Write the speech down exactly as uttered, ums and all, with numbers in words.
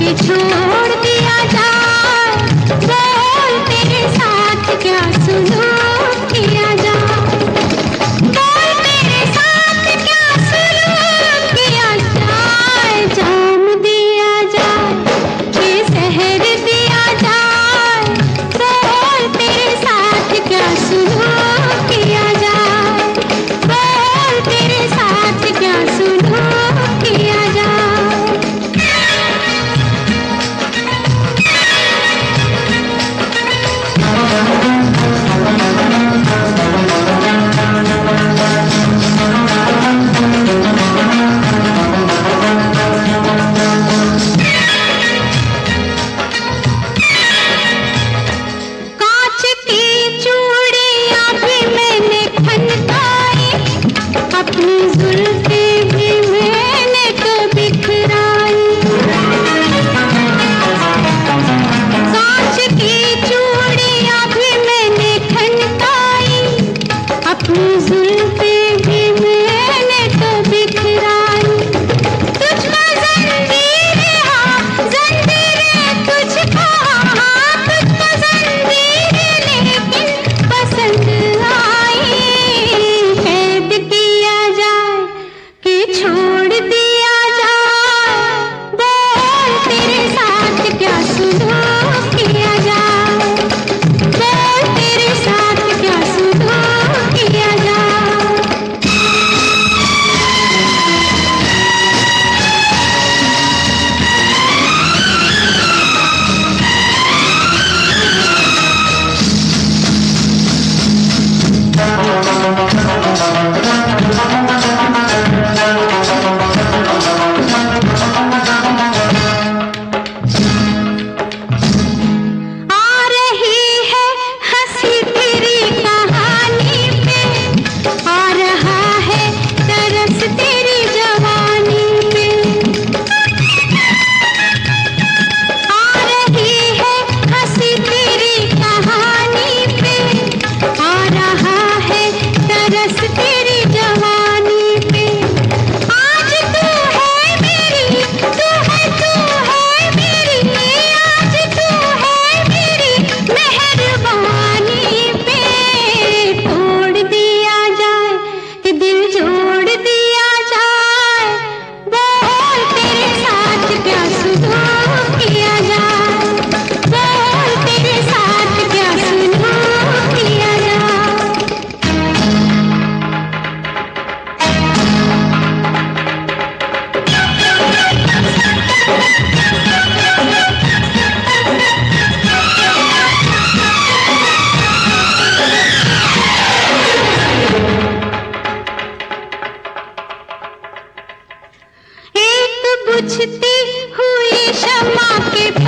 छोड़ दिया जाए, बोल तेरे साथ क्या सुलूक किया जाए, बोल तेरे साथ क्या सुलूक किया जाए, जाम दिया जाए कि जहर दिया जाए, बोल तेरे साथ क्या सुलूक किया जाए, बोल तेरे साथ क्या सुलूक किया जाए। अपनी जुल्फें भी मैंने तो बिखराई, कांच की चूड़ियां भी मैंने खनकाई, अपनी जुल्फें भी मैंने तो बिखराई, तुझको ज़ंजीरें हाँ ज़ंजीरें तुझको हाँ तुझको ज़ंजीरें लेकिन पसंद आई, कैद किया जाए कि छोड़ दिया जाए, बोल तेरे साथ क्या सुलूक किया जाए, बोल तेरे साथ क्या सुलूक किया जाए। आ रही है हंसी तेरी कहानी पे, आ रहा है तरस तेरी जवानी पे, आ रही है हंसी तेरी कहानी पे, आ रहा है तरस तेरी जवानी पे, आज तू है मेरी तू है तू है मेरी, आज तू है मेरी मेहरबानी पे, तोड़ दिया जाए कि दिल जोड़ दिया जाए, बोल तेरे साथ क्या सुलूक किया जाए, बोल तेरे साथ क्या सुलूक किया जाए। एक बुझती हुई शम्मा के